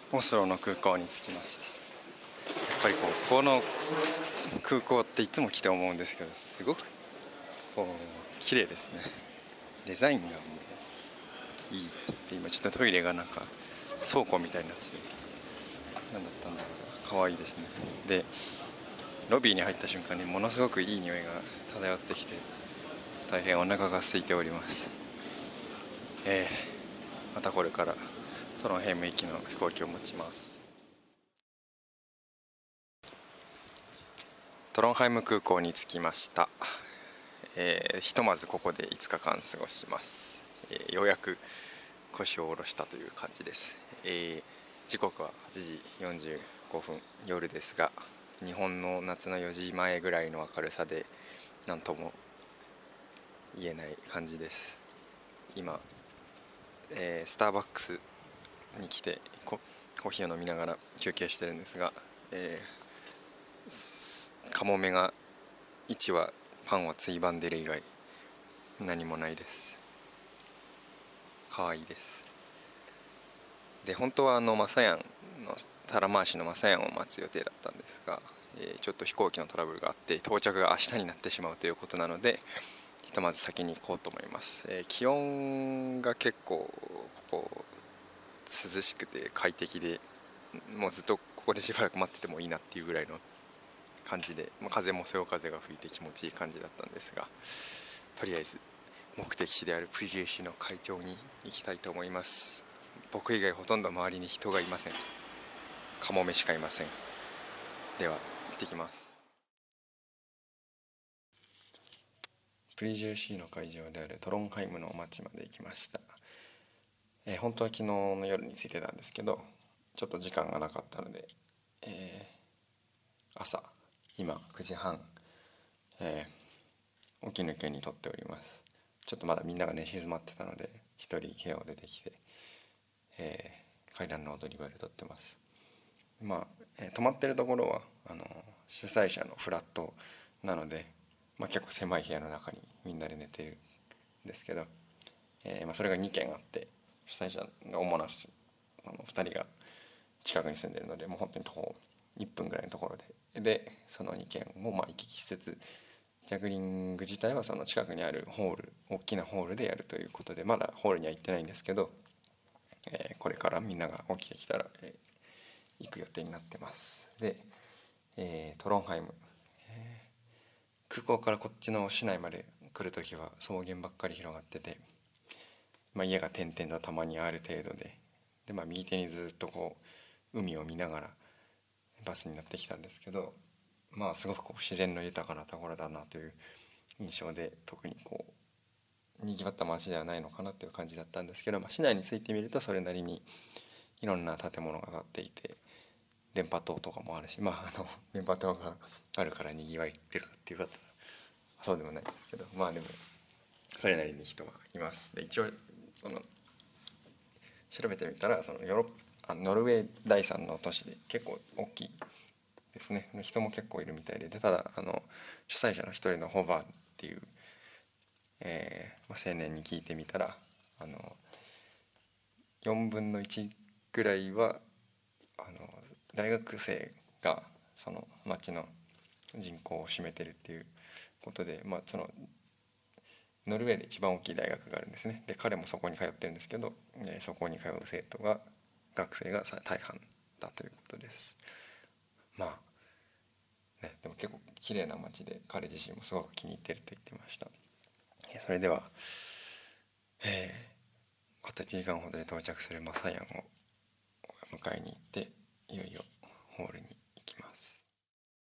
オスロの空港に着きました。やっぱりここの空港っていつも来て思うんですけど、すごくこう綺麗ですね。デザインがもういい。で今ちょっとトイレがなんか倉庫みたいになってて、何だったんだろう、可愛いですね。でロビーに入った瞬間にものすごくいい匂いが漂ってきて、大変お腹が空いております。またこれからトロンヘイム行きの飛行機を持ちます。トロンハイム空港に着きました。ひとまずここで5日間過ごします。ようやく腰を下ろしたという感じです。時刻は8時45分夜ですが、日本の夏の4時前ぐらいの明るさで何とも言えない感じです。今、スターバックスに来てコーヒーを飲みながら休憩してるんですが、カモメが1羽パンをついばんでる以外何もないです。可愛いです。で本当はマサヤンのタラマーシのマサヤンを待つ予定だったんですが、ちょっと飛行機のトラブルがあって到着が明日になってしまうということなので、ひとまず先に行こうと思います。気温が結構ここ涼しくて快適で、もうずっとここでしばらく待っててもいいなっていうぐらいの感じで、風もそよ風が吹いて気持ちいい感じだったんですが、とりあえず目的地であるプリジェ市の会場に行きたいと思います。僕以外ほとんど周りに人がいません。カモメしかいません。では行ってきます。プリジェシーの会場であるトロンハイムの町まで行きました。本当は昨日の夜に着いてたんですけど、ちょっと時間がなかったので、朝今9時半、起き抜けに撮っております。ちょっとまだみんなが寝静まってたので一人部屋を出てきて、階段の踊り場で撮ってます。泊まってるところは主催者のフラットなので、結構狭い部屋の中にみんなで寝てるんですけど、それが2軒あって、主催者が主な2人が近くに住んでるので、もう本当に徒歩1分ぐらいのところでその2軒を行き来しつつ、ジャグリング自体はその近くにあるホール、大きなホールでやるということで、まだホールには行ってないんですけど、これからみんなが起きてきたら、行く予定になってます。で、トロンハイム、空港からこっちの市内まで来るときは草原ばっかり広がってて、家が点々とたまにある程度で、右手にずっとこう海を見ながらバスになってきたんですけど、すごく自然の豊かなところだなという印象で、特ににぎわった街ではないのかなという感じだったんですけど、市内に着いてみるとそれなりにいろんな建物が建っていて、電波塔とかもあるし、電波塔があるからにぎわいってるかっていうかそうでもないですけど、でもそれなりに人はいます。で一応調べてみたら、ノルウェー第3の都市で結構大きいですね。人も結構いるみたいで、ただ主催者の一人のホバーっていう、青年に聞いてみたら、4分の1ぐらいは大学生がその町の人口を占めてるっていうことで、そのノルウェーで一番大きい大学があるんですね。で彼もそこに通ってるんですけど、そこに通う学生が大半だということです。でも結構綺麗な街で、彼自身もすごく気に入ってると言ってました。それでは、あと1時間ほどで到着するマサヤンを迎えに行って、いよいよホールに